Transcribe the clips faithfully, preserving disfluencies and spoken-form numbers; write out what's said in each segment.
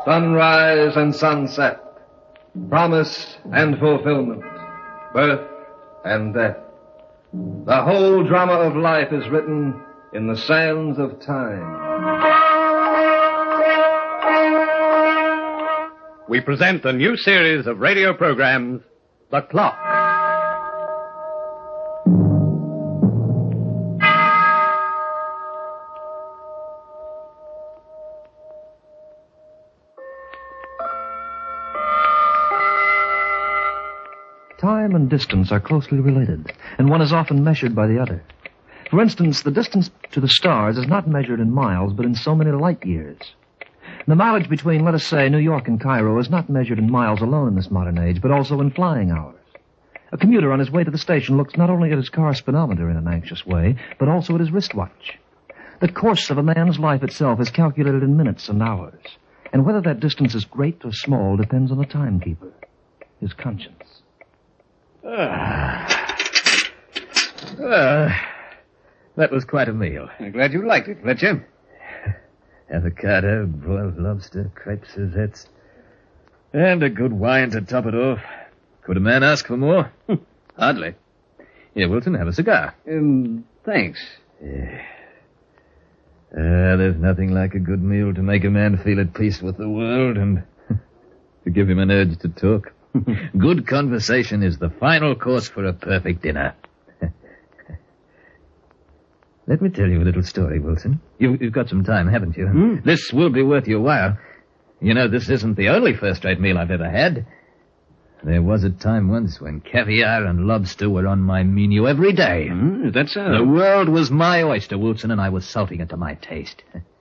sunrise and sunset, promise and fulfillment, birth and death. The whole drama of life is written in the sands of time. We present a new series of radio programs, The Clock. Time and distance are closely related, and one is often measured by the other. For instance, the distance to the stars is not measured in miles, but in so many light years. The mileage between, let us say, New York and Cairo is not measured in miles alone in this modern age, but also in flying hours. A commuter on his way to the station looks not only at his car speedometer in an anxious way, but also at his wristwatch. The course of a man's life itself is calculated in minutes and hours, and whether that distance is great or small depends on the timekeeper, his conscience. Ah. Ah. That was quite a meal. I'm glad you liked it, Fletcher. Avocado, broiled lobster, crepe Suzettes, and a good wine to top it off. Could a man ask for more? Hardly. Here, Wilson, have a cigar. Um, thanks. Yeah. Ah, there's nothing like a good meal to make a man feel at peace with the world and to give him an urge to talk. Good conversation is the final course for a perfect dinner. Let me tell you a little story, Wilson. You, you've got some time, haven't you? Mm. This will be worth your while. You know, this isn't the only first-rate meal I've ever had. There was a time once when caviar and lobster were on my menu every day. Mm, is that so? The world was my oyster, Wilson, and I was salting it to my taste.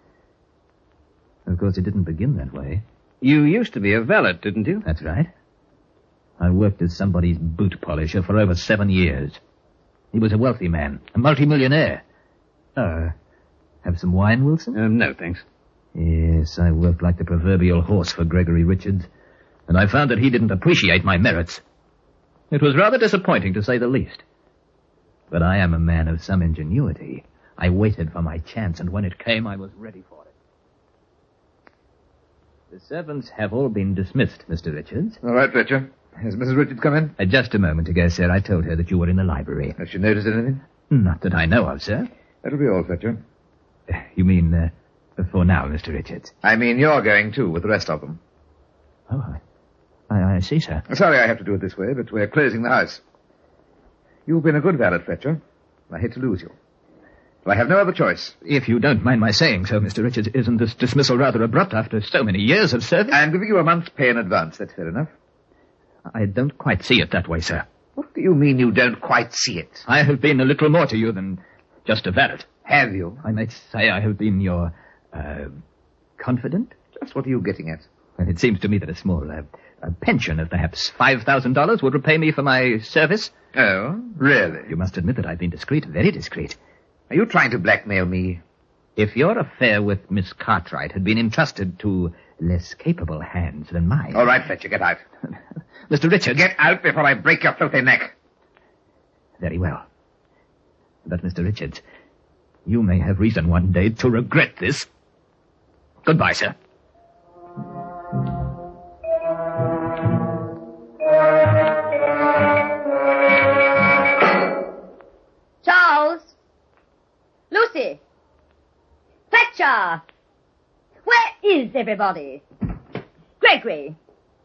Of course, it didn't begin that way. You used to be a valet, didn't you? That's right. I worked as somebody's boot polisher for over seven years. He was a wealthy man, a multimillionaire. Uh, have some wine, Wilson? Um, no, thanks. Yes, I worked like the proverbial horse for Gregory Richards, and I found that he didn't appreciate my merits. It was rather disappointing, to say the least. But I am a man of some ingenuity. I waited for my chance, and when it came, I was ready for it. The servants have all been dismissed, Mister Richards. All right, Fletcher. Has Missus Richards come in? Uh, just a moment ago, sir. I told her that you were in the library. Has she noticed anything? Not that I know of, sir. That'll be all, Fletcher. Uh, you mean, uh, for now, Mister Richards? I mean, you're going, too, with the rest of them. Oh, I, I, I see, sir. Sorry I have to do it this way, but we're closing the house. You've been a good valet, Fletcher. I hate to lose you. But I have no other choice. If you don't mind my saying so, Mister Richards, isn't this dismissal rather abrupt after so many years of service? I'm giving you a month's pay in advance. That's fair enough. I don't quite see it that way, sir. What do you mean you don't quite see it? I have been a little more to you than just a valet. Have you? I might say I have been your, uh, confidant? Just what are you getting at? And it seems to me that a small, uh, a pension of perhaps five thousand dollars would repay me for my service. Oh, really? You must admit that I've been discreet, very discreet. Are you trying to blackmail me? If your affair with Miss Cartwright had been entrusted to less capable hands than mine... All right, Fletcher, get out. Mister Richards... Get out before I break your filthy neck. Very well. But, Mister Richards, you may have reason one day to regret this. Goodbye, sir. Charles! Lucy! Fletcher! Where is everybody? Gregory!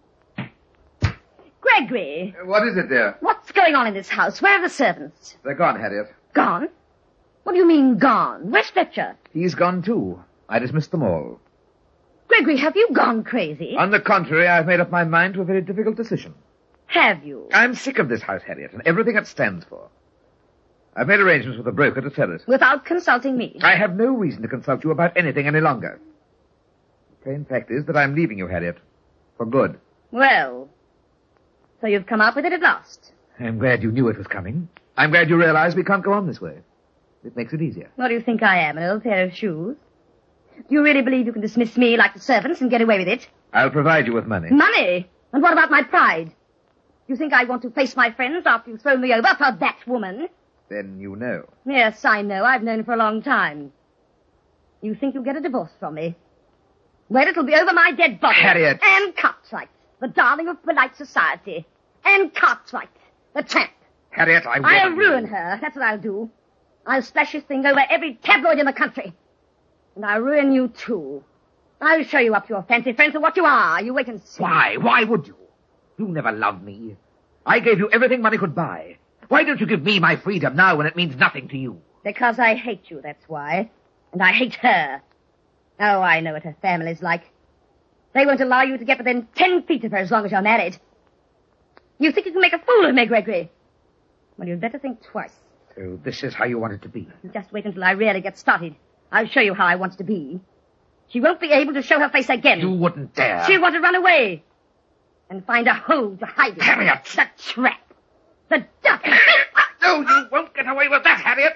Gregory! Uh, what is it, dear? What's going on in this house? Where are the servants? They're gone, Harriet. Gone? What do you mean, gone? Where's Fletcher? He's gone, too. I dismissed them all. Gregory, have you gone crazy? On the contrary, I've made up my mind to a very difficult decision. Have you? I'm sick of this house, Harriet, and everything it stands for. I've made arrangements with a broker to sell it. Without consulting me? I have no reason to consult you about anything any longer. The plain fact is that I'm leaving you, Harriet. For good. Well, so you've come up with it at last. I'm glad you knew it was coming. I'm glad you realize we can't go on this way. It makes it easier. What do you think I am, an old pair of shoes? Do you really believe you can dismiss me like the servants and get away with it? I'll provide you with money. Money? And what about my pride? You think I want to face my friends after you've thrown me over for that woman? Then you know. Yes, I know. I've known for a long time. You think you'll get a divorce from me? Well, it'll be over my dead body. Harriet. Anne Cartwright, the darling of polite society. Anne Cartwright, the tramp. Harriet, I will... I'll ruin her. That's what I'll do. I'll splash this thing over every tabloid in the country. And I'll ruin you, too. I'll show you up to your fancy friends for what you are. You wait and see. Why? Why would you? You never loved me. I gave you everything money could buy. Why don't you give me my freedom now when it means nothing to you? Because I hate you, that's why. And I hate her. Oh, I know what her family's like. They won't allow you to get within ten feet of her as long as you're married. You think you can make a fool of me, Gregory? Well, you'd better think twice. So this is how you want it to be? Just wait until I really get started. I'll show you how I want it to be. She won't be able to show her face again. You wouldn't dare. She'll want to run away. And find a hole to hide in. Harriet! The trap. The duck. No, you won't get away with that, Harriet.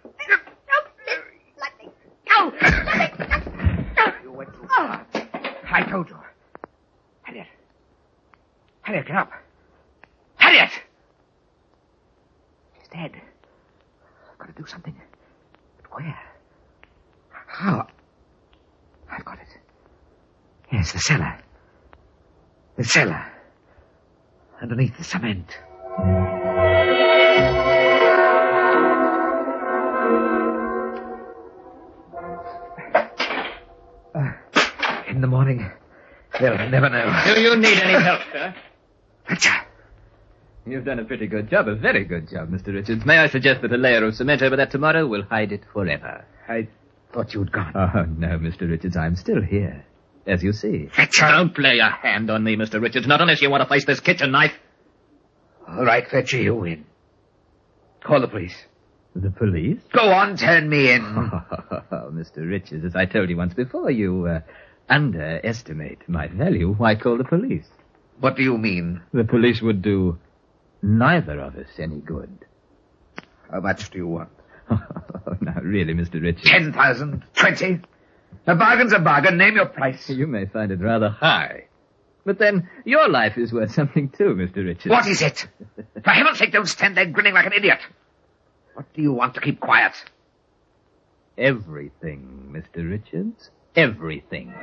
Let me go. Let me go. You went too far. I told you. Harriet. Harriet, get up. Harriet! She's dead. I've got to do something. But where? How? I've got it. Yes, the cellar. The cellar. Underneath the cement. Uh, in the morning, they'll never know. Do you need any help, sir? Fletcher. You've done a pretty good job, a very good job, Mister Richards. May I suggest that a layer of cement over that tomorrow will hide it forever? I thought you'd gone. Oh, no, Mister Richards, I'm still here. As you see. Fletcher. Don't lay a hand on me, Mister Richards, not unless you want to face this kitchen knife. All right, Fletcher, you win. Call the police. The police? Go on, turn me in. Oh, Mister Richards, as I told you once before, you uh, underestimate my value. Why call the police? What do you mean? The police would do neither of us any good. How much do you want? Oh, now, really, Mister Richards. Ten thousand? Twenty? A bargain's a bargain. Name your price. You may find it rather high. But then, your life is worth something too, Mister Richards. What is it? For heaven's sake, don't stand there grinning like an idiot. What do you want to keep quiet? Everything, Mister Richards. Everything.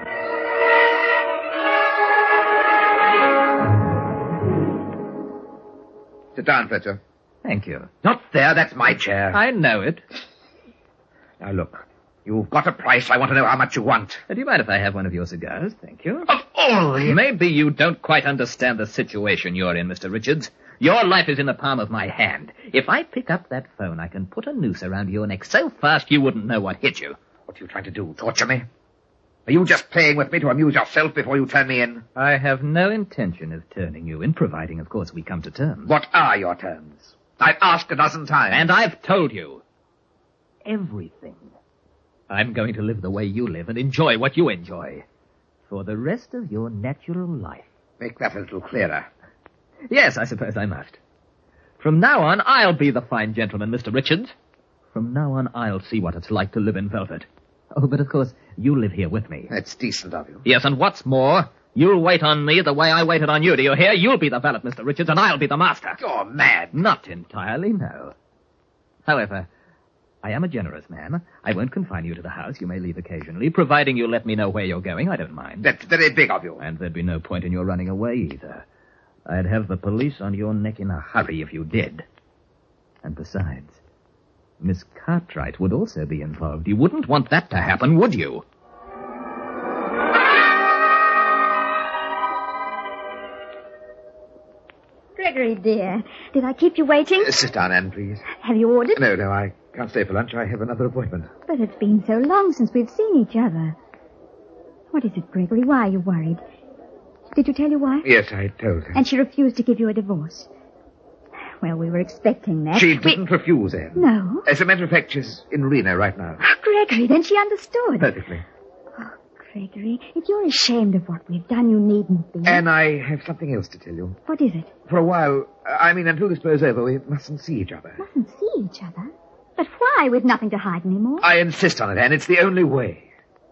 Sit down, Fletcher. Thank you. Not there. That's my chair. I know it. Now, look. You've got a price. I want to know how much you want. Uh, do you mind if I have one of your cigars? Thank you. Of all the... Maybe you don't quite understand the situation you're in, Mister Richards. Your life is in the palm of my hand. If I pick up that phone, I can put a noose around your neck so fast you wouldn't know what hit you. What are you trying to do? Torture me? Are you just playing with me to amuse yourself before you turn me in? I have no intention of turning you in, providing, of course, we come to terms. What are your terms? I've asked a dozen times. And I've told you. Everything. I'm going to live the way you live and enjoy what you enjoy. For the rest of your natural life. Make that a little clearer. Yes, I suppose I must. From now on, I'll be the fine gentleman, Mister Richards. From now on, I'll see what it's like to live in velvet. Oh, but of course, you live here with me. That's decent of you. Yes, and what's more, you'll wait on me the way I waited on you. Do you hear? You'll be the valet, Mister Richards, and I'll be the master. You're mad. Not entirely, no. However, I am a generous man. I won't confine you to the house. You may leave occasionally, providing you let me know where you're going. I don't mind. That's very big of you. And there'd be no point in your running away either. I'd have the police on your neck in a hurry if you did. And besides, Miss Cartwright would also be involved. You wouldn't want that to happen, would you? Gregory, dear, did I keep you waiting? Uh, sit down, Anne, please. Have you ordered? No, no, I can't stay for lunch. I have another appointment. But it's been so long since we've seen each other. What is it, Gregory? Why are you worried? Did you tell your wife? Yes, I told her. And she refused to give you a divorce. Well, we were expecting that. She We- didn't refuse, Anne. No. As a matter of fact, she's in Reno right now. Oh, Gregory, then she understood. Perfectly. Oh, Gregory, if you're ashamed of what we've done, you needn't be. Anne, I have something else to tell you. What is it? For a while, I mean, until this blows over, we mustn't see each other. Mustn't see each other. But why? We've nothing to hide anymore. I insist on it, Anne. It's the only way.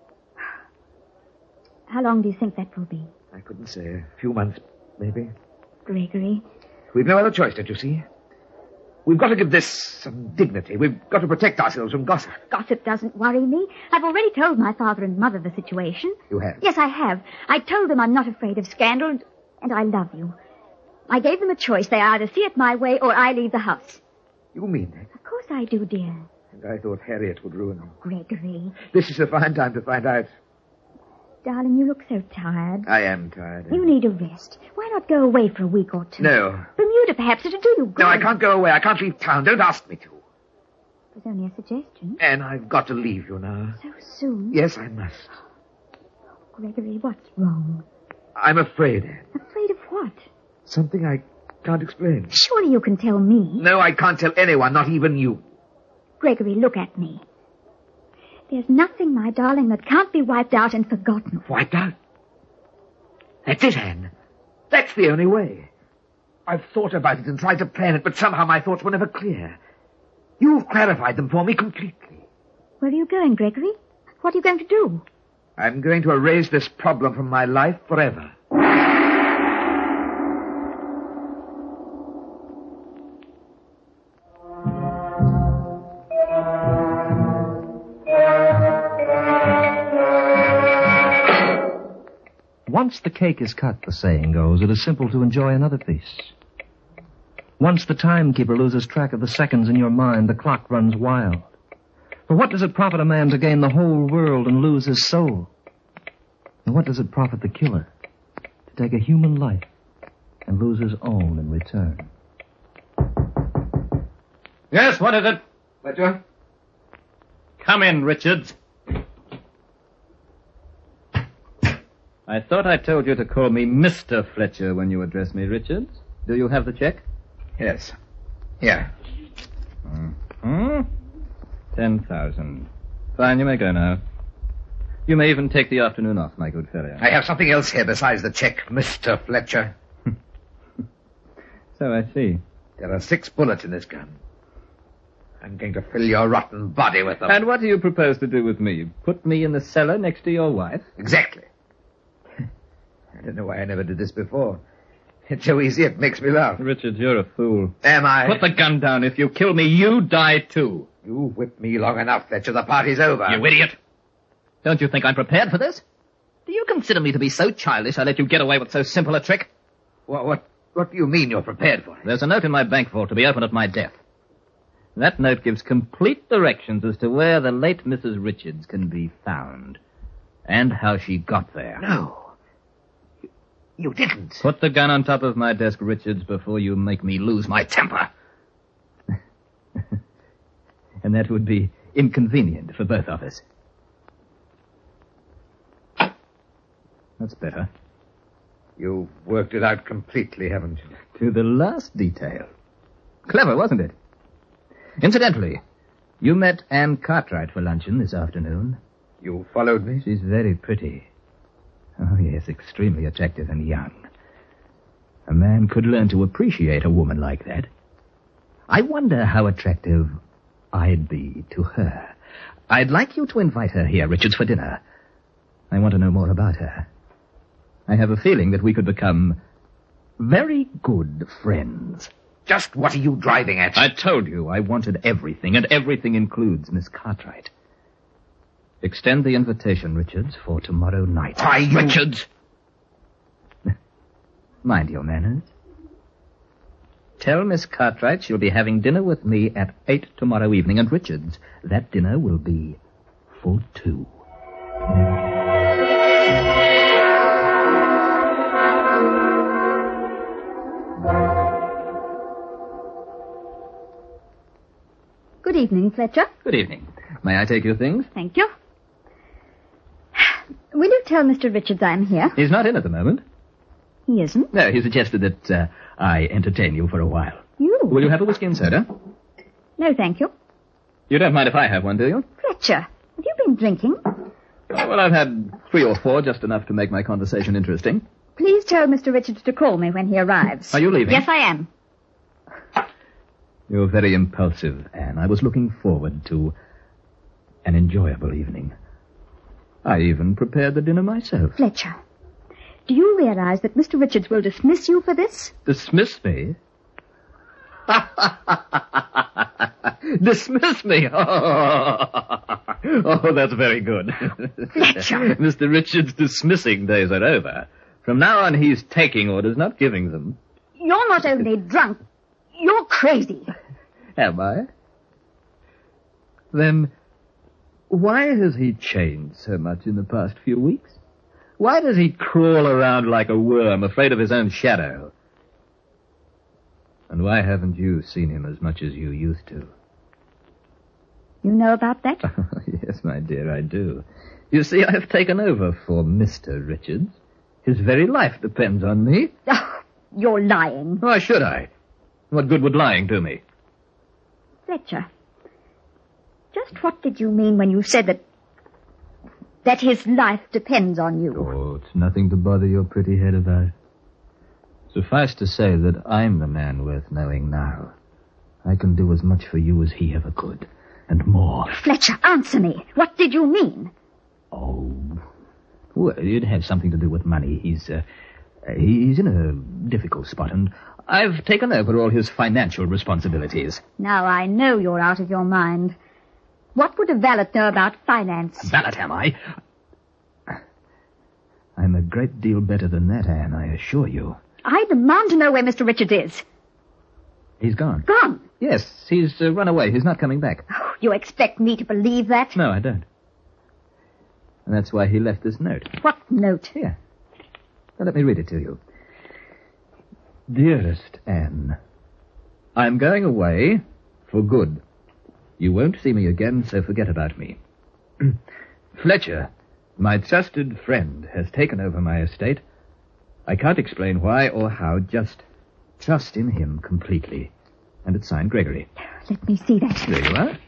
How long do you think that will be? I couldn't say. A few months, maybe. Gregory, We've no other choice, don't you see? We've got to give this some dignity. We've got to protect ourselves from gossip. Gossip doesn't worry me. I've already told my father and mother the situation. You have? Yes, I have. I told them I'm not afraid of scandal, and, and I love you. I gave them a choice. They either see it my way or I leave the house. You mean that? Of course I do, dear. And I thought Harriet would ruin them. Gregory. This is a fine time to find out. Darling, you look so tired. I am tired. You need a rest. Why not go away for a week or two? No. Bermuda, perhaps. It'll do you good. No, I can't go away. I can't leave town. Don't ask me to. It was only a suggestion. And I've got to leave you now. So soon? Yes, I must. Gregory, what's wrong? I'm afraid, Anne. Afraid of what? Something I can't explain. Surely you can tell me. No, I can't tell anyone, not even you. Gregory, look at me. There's nothing, my darling, that can't be wiped out and forgotten. Wiped out? That's it, Anne. That's the only way. I've thought about it and tried to plan it, but somehow my thoughts were never clear. You've clarified them for me completely. Where are you going, Gregory? What are you going to do? I'm going to erase this problem from my life forever. Once the cake is cut, the saying goes, it is simple to enjoy another piece. Once the timekeeper loses track of the seconds in your mind, the clock runs wild. For what does it profit a man to gain the whole world and lose his soul? And what does it profit the killer to take a human life and lose his own in return? Yes, what is it? Fletcher? Come in, Richards. I thought I told you to call me Mister Fletcher when you address me, Richards. Do you have the check? Yes. Here. Hmm? Ten thousand. Fine, you may go now. You may even take the afternoon off, my good fellow. I have something else here besides the check, Mister Fletcher. So I see. There are six bullets in this gun. I'm going to fill your rotten body with them. And what do you propose to do with me? Put me in the cellar next to your wife? Exactly. I don't know why I never did this before. It's so easy, it makes me laugh. Richards, you're a fool. Am I? Put the gun down. If you kill me, you die too. You whipped me long enough, Fletcher. The party's over. You idiot. Don't you think I'm prepared for this? Do you consider me to be so childish I let you get away with so simple a trick? What, what, what do you mean you're prepared for it? There's a note in my bank vault to be opened at my death. That note gives complete directions as to where the late Missus Richards can be found. And how she got there. No. You, you didn't. Put the gun on top of my desk, Richards, before you make me lose my temper. And that would be inconvenient for both of us. That's better. You've worked it out completely, haven't you? To the last detail. Clever, wasn't it? Incidentally, you met Anne Cartwright for luncheon this afternoon. You followed me? She's very pretty. Oh, yes, extremely attractive and young. A man could learn to appreciate a woman like that. I wonder how attractive I'd be to her. I'd like you to invite her here, Richards, for dinner. I want to know more about her. I have a feeling that we could become very good friends. Just what are you driving at? I told you I wanted everything, and everything includes Miss Cartwright. Extend the invitation, Richards, for tomorrow night. Why, you... Richards! Mind your manners. Tell Miss Cartwright she'll be having dinner with me at eight tomorrow evening, and Richards, that dinner will be for two. Good evening, Fletcher. Good evening. May I take your things? Thank you. Will you tell Mister Richards I'm here? He's not in at the moment. He isn't? No, he suggested that uh, I entertain you for a while. You? Will you have a whiskey and soda? No, thank you. You don't mind if I have one, do you? Fletcher, have you been drinking? Well, I've had three or four, just enough to make my conversation interesting. Please tell Mister Richards to call me when he arrives. Are you leaving? Yes, I am. You're very impulsive, Anne. I was looking forward to an enjoyable evening. I even prepared the dinner myself. Fletcher, do you realize that Mister Richards will dismiss you for this? Dismiss me? Dismiss me? Oh, that's very good. Fletcher. Mister Richards' dismissing days are over. From now on, he's taking orders, not giving them. You're not only drunk, you're crazy. Am I? Then, why has he changed so much in the past few weeks? Why does he crawl around like a worm, afraid of his own shadow? And why haven't you seen him as much as you used to? You know about that? Yes, my dear, I do. You see, I've taken over for Mister Richards. His very life depends on me. Oh, you're lying. Why should I? What good would lying do me? Fletcher, just what did you mean when you said that... that his life depends on you? Oh, it's nothing to bother your pretty head about. Suffice to say that I'm the man worth knowing now. I can do as much for you as he ever could, and more. Fletcher, answer me. What did you mean? Oh, well, it has something to do with money. He's, uh, he's in a difficult spot, and I've taken over all his financial responsibilities. Now I know you're out of your mind. What would a valet know about finance? Valet, am I? I'm a great deal better than that, Anne, I assure you. I demand to know where Mister Richards is. He's gone. Gone? Yes, he's uh, run away. He's not coming back. Oh, you expect me to believe that? No, I don't. And that's why he left this note. What note? Here. Now, let me read it to you. Dearest Anne, I'm going away for good. You won't see me again, so forget about me. Fletcher, my trusted friend, has taken over my estate. I can't explain why or how, just trust in him completely. And it's signed Gregory. Let me see that. There you are.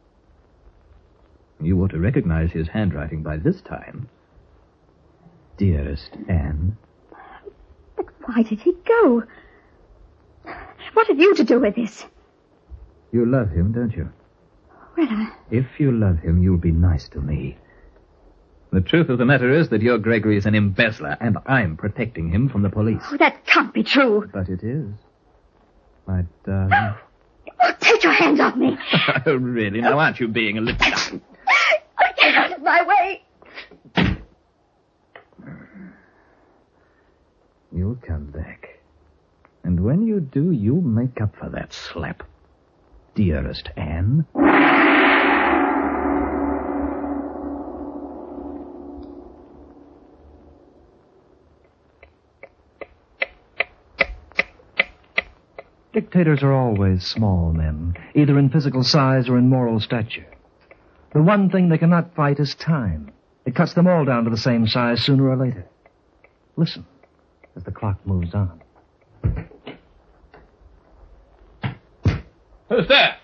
You ought to recognize his handwriting by this time. Dearest Anne. But why did he go? What have you to do with this? You love him, don't you? Well, I... If you love him, you'll be nice to me. The truth of the matter is that your Gregory is an embezzler, and I'm protecting him from the police. Oh, that can't be true. But it is. My darling. Oh, take your hands off me. Oh, really? Now, aren't you being a little... Oh, get out of my way. You'll come back. And when you do, you'll make up for that slap. Dearest Anne. Dictators are always small men, either in physical size or in moral stature. The one thing they cannot fight is time. It cuts them all down to the same size sooner or later. Listen as the clock moves on. Who's there?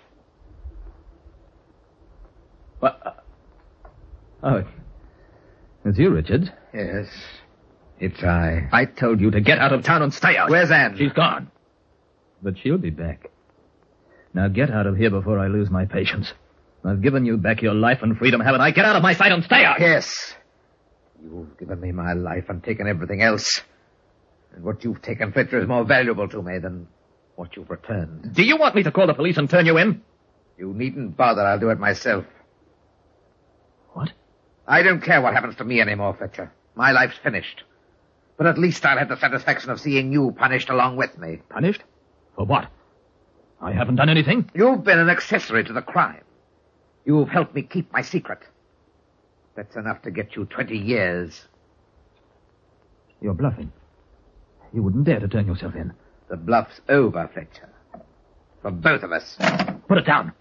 What? Uh, oh, it's you, Richards. Yes, it's I. I told you to get out of town and stay out. Where's Anne? She's gone. But she'll be back. Now get out of here before I lose my patience. I've given you back your life and freedom, haven't I? Get out of my sight and stay out! Yes. You've given me my life and taken everything else. And what you've taken, Fletcher, is more valuable to me than what you've returned. Do you want me to call the police and turn you in? You needn't bother. I'll do it myself. What? I don't care what happens to me anymore, Fletcher. My life's finished. But at least I'll have the satisfaction of seeing you punished along with me. Punished? For what? I haven't done anything. You've been an accessory to the crime. You've helped me keep my secret. That's enough to get you twenty years. You're bluffing. You wouldn't dare to turn yourself in. The bluff's over, Fletcher. For both of us. Put it down.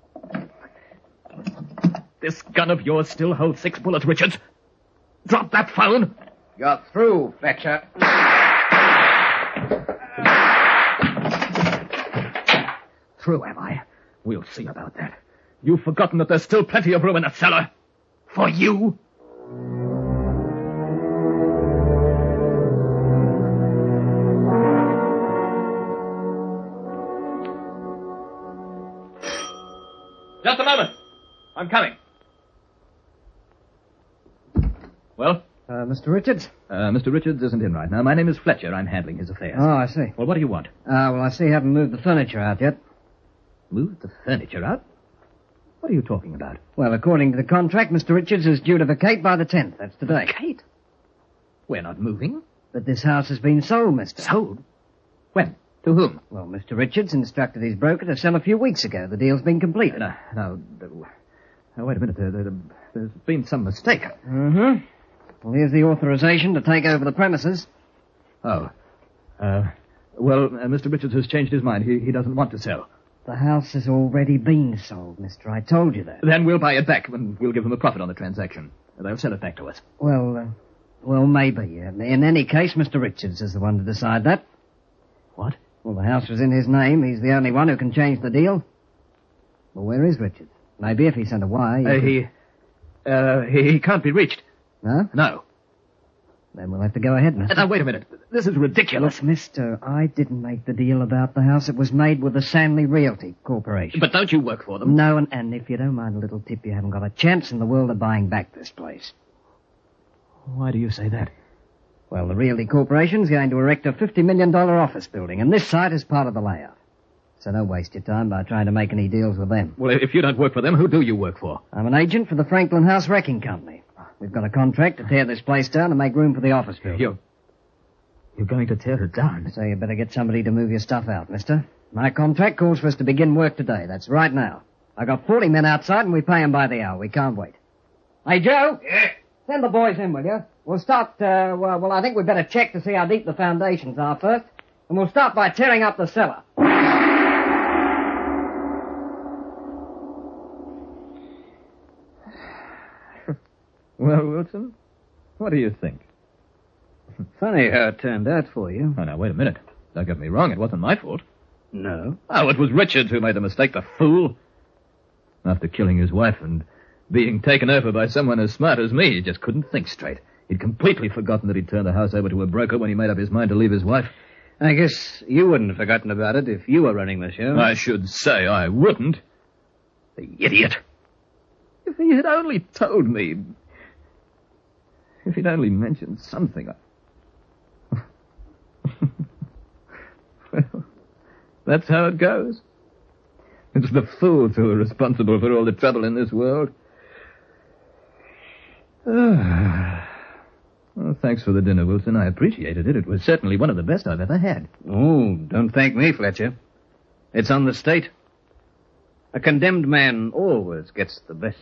This gun of yours still holds six bullets, Richards. Drop that phone. You're through, Fletcher. Through, am I? We'll see about that. You've forgotten that there's still plenty of room in the cellar. For you. Just a moment. I'm coming. Well? Uh, Mister Richards? Uh, Mister Richards isn't in right now. My name is Fletcher. I'm handling his affairs. Oh, I see. Well, what do you want? Uh, well, I see you haven't moved the furniture out yet. Moved the furniture out? What are you talking about? Well, according to the contract, Mister Richards is due to vacate by the tenth. That's today. Vacate? We're not moving. But this house has been sold, mister. Sold? When? To whom? Well, Mister Richards instructed his broker to sell a few weeks ago. The deal's been completed. No, no. no wait a minute. There, there, there's been some mistake. Mm-hmm. Well, here's the authorization to take over the premises. Oh. Uh, well, uh, Mister Richards has changed his mind. He, he doesn't want to sell. The house has already been sold, mister. I told you that. Then we'll buy it back, and we'll give them a profit on the transaction. They'll sell it back to us. Well, uh, well, maybe. Uh, in any case, Mister Richards is the one to decide that. What? Well, the house was in his name. He's the only one who can change the deal. Well, where is Richards? Maybe if he sent a wire... Uh, could... he, uh, he... He can't be reached. No? No. Then we'll have to go ahead, mister. Now, wait a minute. This is ridiculous. Look, mister, I didn't make the deal about the house. It was made with the Sanley Realty Corporation. But don't you work for them? No, and, and if you don't mind a little tip, you haven't got a chance in the world of buying back this place. Why do you say that? Well, the Realty Corporation's going to erect a fifty million dollars office building, and this site is part of the layout. So don't waste your time by trying to make any deals with them. Well, if you don't work for them, who do you work for? I'm an agent for the Franklin House Wrecking Company. We've got a contract to tear this place down and make room for the office building. You're... You're going to tear it down? So you better get somebody to move your stuff out, mister. My contract calls for us to begin work today. That's right now. I got forty men outside and we pay them by the hour. We can't wait. Hey, Joe? Yeah? Send the boys in, will you? We'll start, uh, well, well, I think we'd better check to see how deep the foundations are first. And we'll start by tearing up the cellar. Well, Wilson, what do you think? Funny how it turned out for you. Oh, now, wait a minute. Don't get me wrong. It wasn't my fault. No. Oh, it was Richards who made the mistake, the fool. After killing his wife and being taken over by someone as smart as me, he just couldn't think straight. He'd completely forgotten that he'd turned the house over to a broker when he made up his mind to leave his wife. I guess you wouldn't have forgotten about it if you were running the show. I should say I wouldn't. The idiot. If he had only told me... If he'd only mentioned something... I... Well, that's how it goes. It's the fools who are responsible for all the trouble in this world. Ah. Well, thanks for the dinner, Wilson. I appreciated it. It was certainly one of the best I've ever had. Oh, don't thank me, Fletcher. It's on the state. A condemned man always gets the best.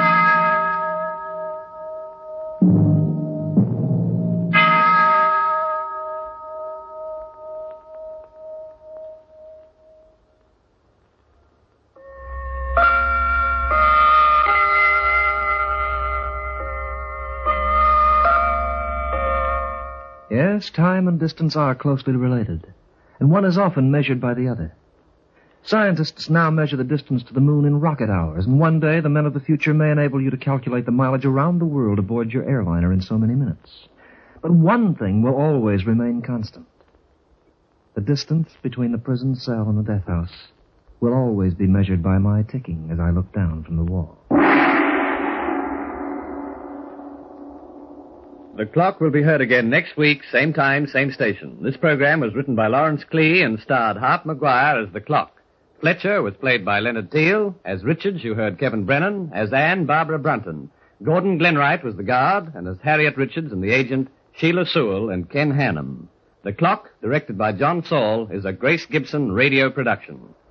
Yes, time and distance are closely related, and one is often measured by the other. Scientists now measure the distance to the moon in rocket hours, and one day the men of the future may enable you to calculate the mileage around the world aboard your airliner in so many minutes. But one thing will always remain constant. The distance between the prison cell and the death house will always be measured by my ticking as I look down from the wall. The Clock will be heard again next week, same time, same station. This program was written by Lawrence Klee and starred Hart McGuire as the Clock. Fletcher was played by Leonard Teal. As Richards, you heard Kevin Brennan. As Anne, Barbara Brunton. Gordon Glenwright was the guard, and as Harriet Richards and the agent, Sheila Sewell and Ken Hannum. The Clock, directed by John Saul, is a Grace Gibson radio production.